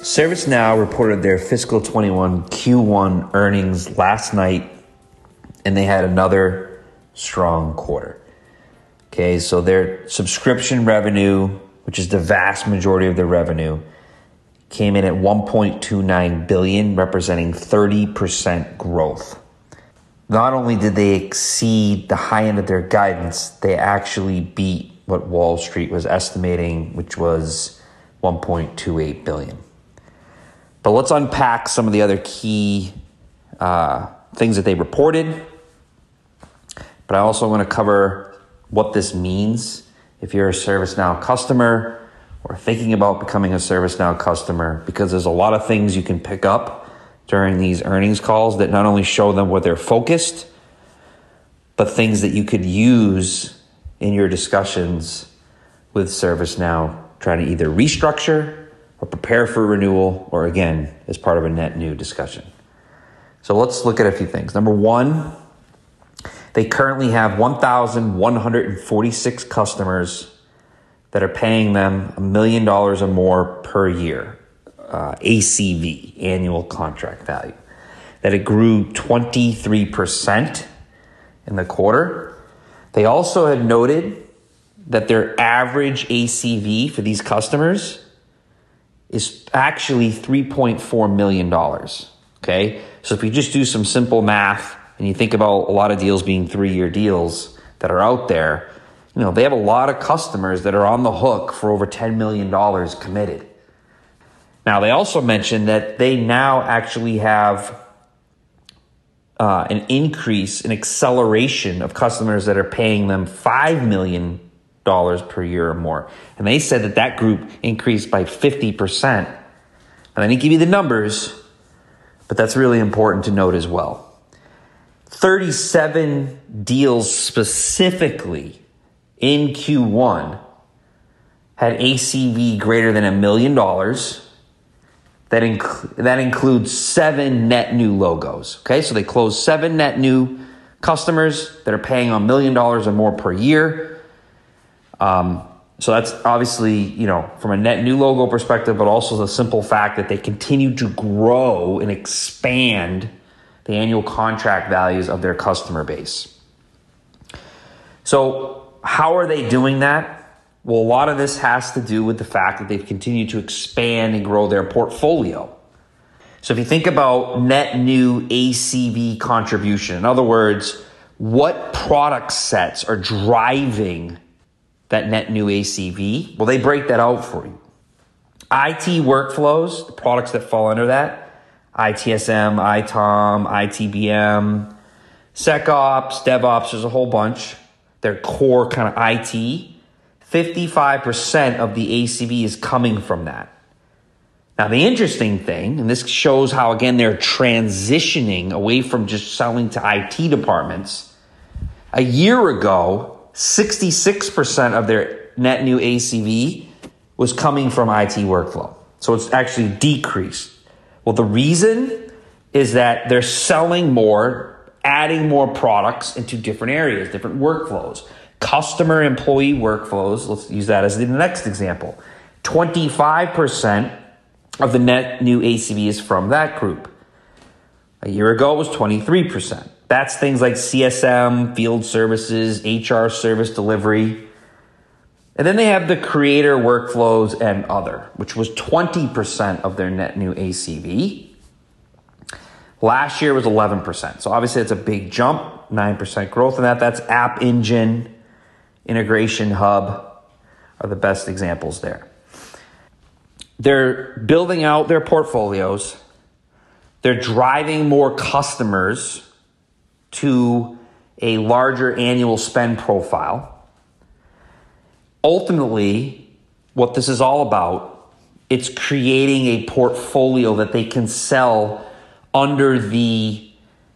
ServiceNow reported their fiscal 21 Q1 earnings last night, and they had another strong quarter. Okay, so their subscription revenue, which is the vast majority of their revenue, came in at $1.29 billion, representing 30% growth. Not only did they exceed the high end of their guidance, they actually beat what Wall Street was estimating, which was $1.28 billion. But let's unpack some of the other key things that they reported. But I also want to cover what this means if you're a ServiceNow customer or thinking about becoming a ServiceNow customer, because there's a lot of things you can pick up during these earnings calls that not only show them where they're focused, but things that you could use in your discussions with ServiceNow, trying to either restructure or prepare for renewal, or again, as part of a net new discussion. So let's look at a few things. Number one, they currently have 1,146 customers that are paying them $1 million or more per year, ACV, annual contract value. That it grew 23% in the quarter. They also had noted that their average ACV for these customers is actually $3.4 million, okay? So if you just do some simple math and you think about a lot of deals being 3-year deals that are out there, you know, they have a lot of customers that are on the hook for over $10 million committed. Now, they also mentioned that they now actually have an increase, an acceleration of customers that are paying them $5 million per year or more. And they said that that group increased by 50%. And I didn't give you the numbers, but that's really important to note as well. 37 deals specifically in Q1 had ACV greater than $1 million. That includes 7 net new logos. Okay, so they closed 7 net new customers that are paying $1 million or more per year. So that's obviously, you know, from a net new logo perspective, but also the simple fact that they continue to grow and expand the annual contract values of their customer base. So how are they doing that? Well, a lot of this has to do with the fact that they've continued to expand and grow their portfolio. So if you think about net new ACV contribution, in other words, what product sets are driving that net new ACV? Well, they break that out for you. IT workflows, the products that fall under that, ITSM, ITOM, ITBM, SecOps, DevOps, there's a whole bunch. Their core kind of IT, 55% of the ACV is coming from that. Now, the interesting thing, and this shows how, again, they're transitioning away from just selling to IT departments. A year ago, 66% of their net new ACV was coming from IT workflow. So it's actually decreased. Well, the reason is that they're selling more, adding more products into different areas, different workflows. Customer employee workflows, let's use that as the next example. 25% of the net new ACV is from that group. A year ago, it was 23%. That's things like CSM, field services, HR service delivery. And then they have the creator workflows and other, which was 20% of their net new ACV. Last year was 11%. So obviously it's a big jump, 9% growth in that. That's App Engine, Integration Hub are the best examples there. They're building out their portfolios. They're driving more customers to a larger annual spend profile. Ultimately, what this is all about, it's creating a portfolio that they can sell under the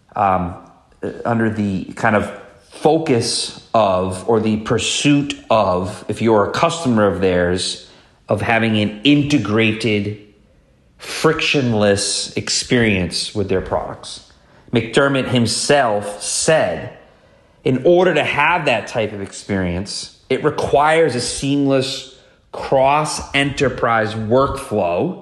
kind of focus of, or the pursuit of, if you're a customer of theirs, of having an integrated, frictionless experience with their products. McDermott himself said, in order to have that type of experience, it requires a seamless cross-enterprise workflow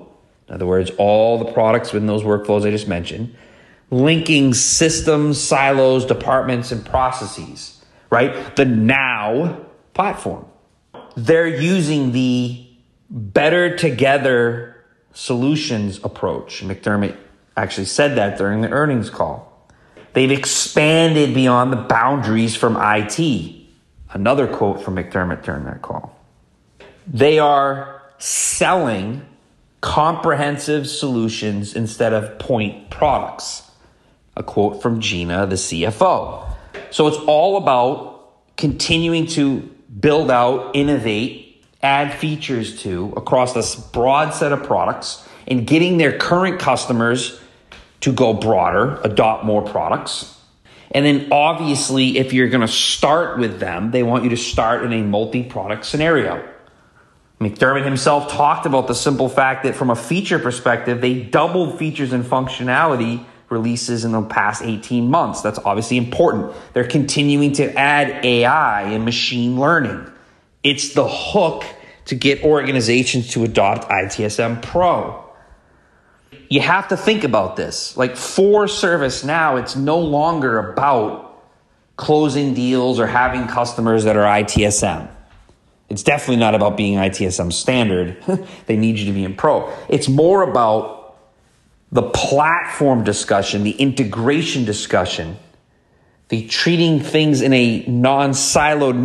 In other words, all the products within those workflows I just mentioned, linking systems, silos, departments, and processes, right? The Now platform. They're using the better together solutions approach. McDermott actually said that during the earnings call. They've expanded beyond the boundaries from IT. Another quote from McDermott during that call. They are selling comprehensive solutions instead of point products. A quote from Gina, the CFO. So it's all about continuing to build out, innovate, add features to across this broad set of products and getting their current customers to go broader, adopt more products. And then obviously, if you're going to start with them, they want you to start in a multi-product scenario. McDermott himself talked about the simple fact that from a feature perspective, they doubled features and functionality releases in the past 18 months. That's obviously important. They're continuing to add AI and machine learning. It's the hook to get organizations to adopt ITSM Pro. You have to think about this. Like for ServiceNow, it's no longer about closing deals or having customers that are ITSM. It's definitely not about being ITSM standard. They need you to be in Pro. It's more about the platform discussion, the integration discussion, the treating things in a non-siloed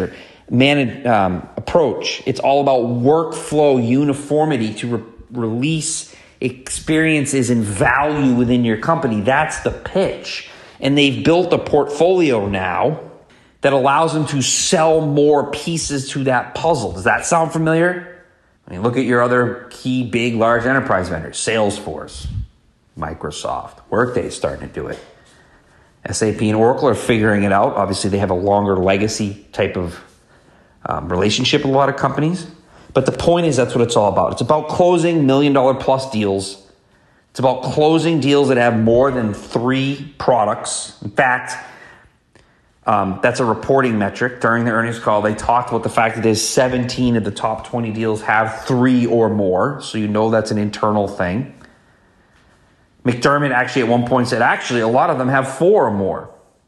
approach. It's all about workflow uniformity to release experiences and value within your company. That's the pitch. And they've built a portfolio now that allows them to sell more pieces to that puzzle. Does that sound familiar? I mean, look at your other key, big, large enterprise vendors. Salesforce, Microsoft, Workday is starting to do it. SAP and Oracle are figuring it out. Obviously, they have a longer legacy type of relationship with a lot of companies. But the point is, that's what it's all about. It's about closing $1 million plus deals. It's about closing deals that have more than 3 products. In fact, that's a reporting metric. During the earnings call, they talked about the fact that there's 17 of the top 20 deals have 3 or more. So you know that's an internal thing. McDermott actually at one point said, actually, a lot of them have 4 or more.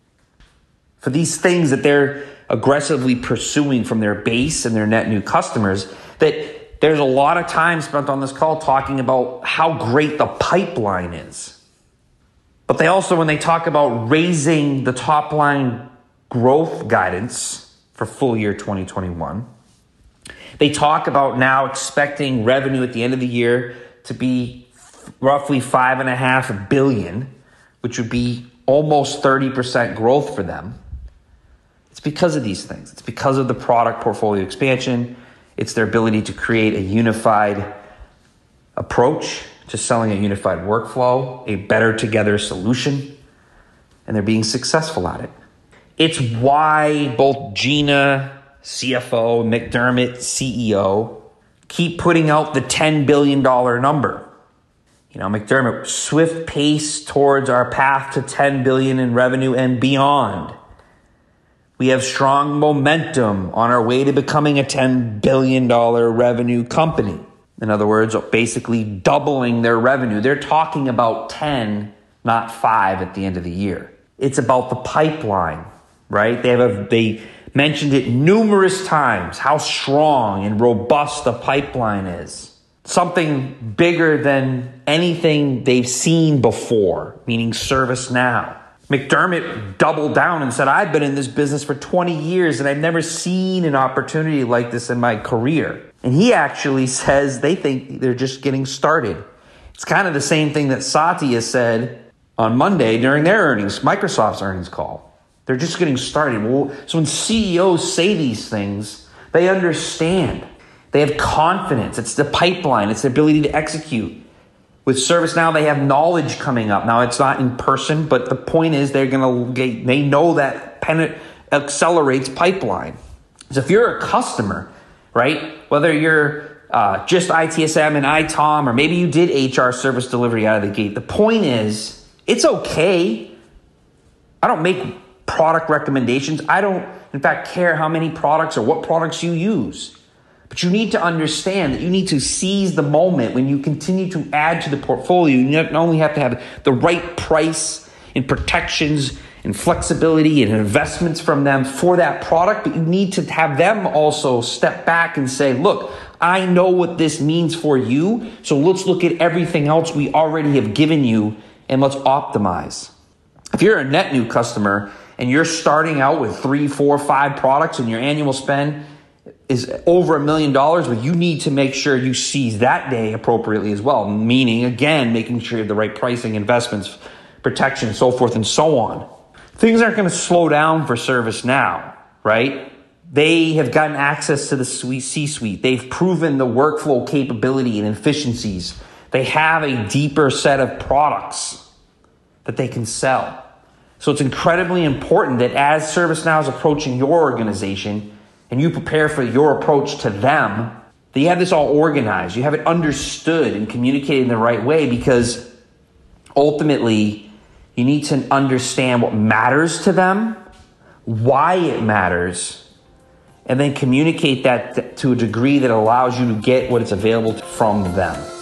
For these things that they're aggressively pursuing from their base and their net new customers, that there's a lot of time spent on this call talking about how great the pipeline is. But they also, when they talk about raising the top line growth guidance for full year 2021, they talk about now expecting revenue at the end of the year to be roughly $5.5 billion, which would be almost 30% growth for them. It's because of these things. It's because of the product portfolio expansion. It's their ability to create a unified approach to selling a unified workflow, a better together solution, and they're being successful at it. It's why both Gina, CFO, McDermott, CEO, keep putting out the $10 billion number. You know, McDermott, swift pace towards our path to $10 billion in revenue and beyond. We have strong momentum on our way to becoming a $10 billion revenue company. In other words, basically doubling their revenue. They're talking about 10, not 5 at the end of the year. It's about the pipeline, right? They mentioned it numerous times, how strong and robust the pipeline is. Something bigger than anything they've seen before, meaning ServiceNow. McDermott doubled down and said, I've been in this business for 20 years and I've never seen an opportunity like this in my career. And he actually says they think they're just getting started. It's kind of the same thing that Satya said on Monday during their Microsoft's earnings call. They're just getting started. So when CEOs say these things, they understand. They have confidence. It's the pipeline. It's the ability to execute. With ServiceNow, they have knowledge coming up. Now, it's not in person, but the point is they know that accelerates pipeline. So if you're a customer, right, whether you're just ITSM and ITOM, or maybe you did HR service delivery out of the gate, the point is it's okay. I don't make product recommendations. I don't, in fact, care how many products or what products you use. But you need to understand that you need to seize the moment when you continue to add to the portfolio. You not only have to have the right price and protections and flexibility and investments from them for that product, but you need to have them also step back and say, look, I know what this means for you, so let's look at everything else we already have given you and let's optimize. If you're a net new customer and you're starting out with 3, 4, 5 products and your annual spend is over $1 million, but you need to make sure you seize that day appropriately as well. Meaning, again, making sure you have the right pricing, investments, protection, so forth and so on. Things aren't going to slow down for ServiceNow, right? They have gotten access to the C-suite. They've proven the workflow capability and efficiencies. They have a deeper set of products that they can sell. So it's incredibly important that as ServiceNow is approaching your organization and you prepare for your approach to them, that you have this all organized. You have it understood and communicated in the right way, because ultimately you need to understand what matters to them, why it matters, and then communicate that to a degree that allows you to get what is available from them.